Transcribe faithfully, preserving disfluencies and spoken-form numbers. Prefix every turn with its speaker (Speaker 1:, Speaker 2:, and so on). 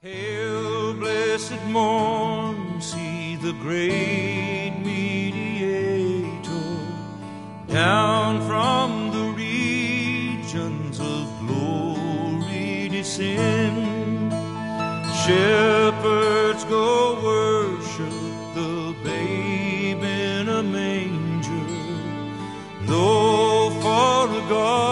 Speaker 1: Hail, blessed morn, see the great mediator down from the regions of glory descend. Shepherds go worship the babe in a manger, low for a God